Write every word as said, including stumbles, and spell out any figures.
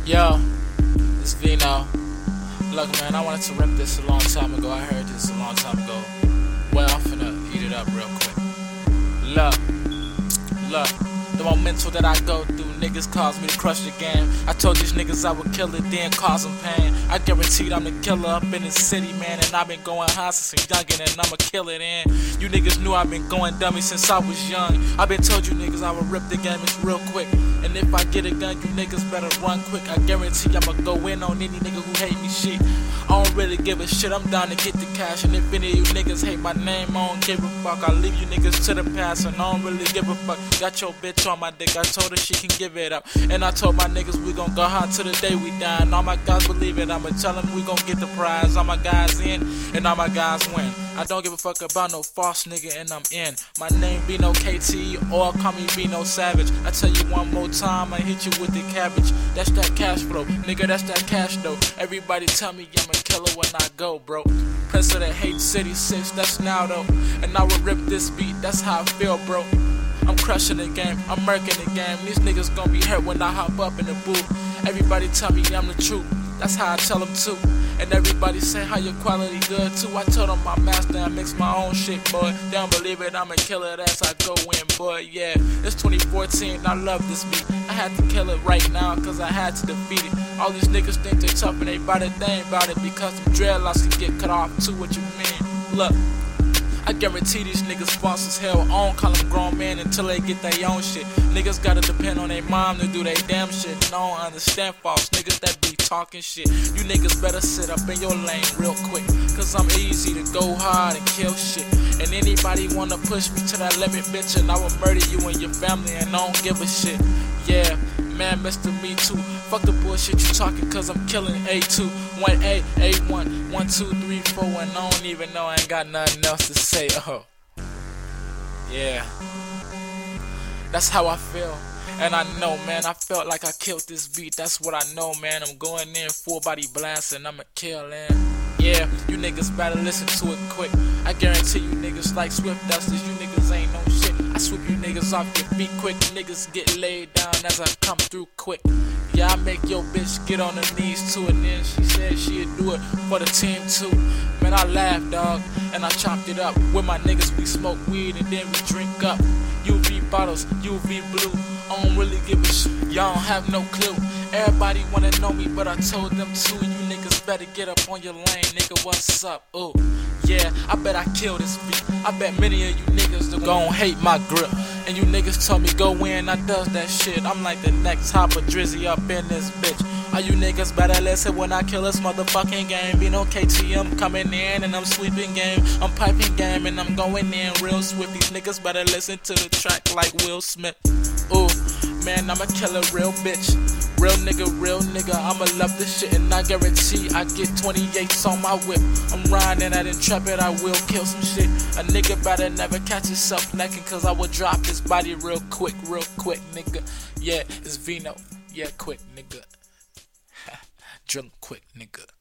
Yo, it's Vino. Look, man, I wanted to rip this a long time ago. I heard this a long time ago. Well, I'm finna eat it up real quick. Look, look, the momentum that I go through, niggas cause me to crush the game. I told these niggas I would kill it, then cause them pain. I guaranteed I'm the killer up in the city, man. And I've been going high since a youngin', and I'ma kill it, and you niggas knew I've been going dummy since I was young. I've been told you niggas I would rip the game, it's real quick. And if I get a gun, you niggas better run quick. I guarantee I'ma go in on any nigga who hate me shit. I don't really give a shit, I'm down to get the cash. And if any of you niggas hate my name, I don't give a fuck. I leave you niggas to the past, and I don't really give a fuck. Got your bitch on my dick, I told her she can give it up. And I told my niggas we gon' go hard till the day we die. And all my guys believe it, I'ma tell them we gon' get the prize. All my guys in, and all my guys win. I don't give a fuck about no false nigga, and I'm in. My name be no K T, or call me be no Savage. I tell you one more time, I hit you with the cabbage. That's that cash flow, nigga, that's that cash though. Everybody tell me I'm a killer when I go, bro. Prince of the Hate City six, that's now though. And I will rip this beat, that's how I feel, bro. I'm crushing the game, I'm murking the game. These niggas gon' be hurt when I hop up in the booth. Everybody tell me I'm the truth, that's how I tell them too. And everybody say how your quality good too. I told them my master, I mix my own shit, boy. They don't believe it, I'ma kill it as I go in, boy. Yeah, it's twenty fourteen, I love this beat. I had to kill it right now, cause I had to defeat it. All these niggas think they tough and they bout it, they ain't bout it. Because them dreadlocks can get cut off too, what you mean? Look, I guarantee these niggas false as hell. I don't call them grown men until they get their own shit. Niggas gotta depend on their mom to do their damn shit. And I don't understand false niggas that be talking shit. You niggas better sit up in your lane real quick, cause I'm easy to go hard and kill shit. And anybody wanna push me to that limit, bitch, and I will murder you and your family, and I don't give a shit. Yeah, man, Mister Me Too. Fuck the bullshit you talking, cause I'm killing A two, one A, A one, one, two, three, four, and I don't even know, I ain't got nothing else to say. Oh, yeah, that's how I feel. And I know, man, I felt like I killed this beat. That's what I know, man. I'm going in full body blast and I'ma kill it. Yeah, you niggas better listen to it quick. I guarantee you niggas like Swift Dusters, you niggas ain't no shit. I sweep you niggas off your feet quick. Niggas get laid down as I come through quick. Yeah, I make your bitch get on her knees too, and then she said she'd do it for the team too. Man, I laughed, dog, and I chopped it up. With my niggas, we smoke weed and then we drink up. U V bottles, U V blue. I don't really give a shit, y'all don't have no clue. Everybody wanna know me, but I told them too. You niggas better get up on your lane, nigga, what's up? Ooh, yeah, I bet I kill this beat. I bet many of you niggas that gon' hate my grip. And you niggas told me go in, I does that shit. I'm like the next Hopper Drizzy up in this bitch. All you niggas better listen when I kill this motherfucking game. Be no K T M coming in and I'm sweeping game. I'm piping game and I'm going in real swift. These niggas better listen to the track like Will Smith. Ooh, man, I'm a killer real bitch. Real nigga, real nigga, I'ma love this shit. And I guarantee I get twenty-eights on my whip. I'm riding at Intrepid, I will kill some shit. A nigga better never catch himself necking, cause I will drop his body real quick, real quick, nigga. Yeah, it's Vino, yeah, quick, nigga. Drill quick, nigga.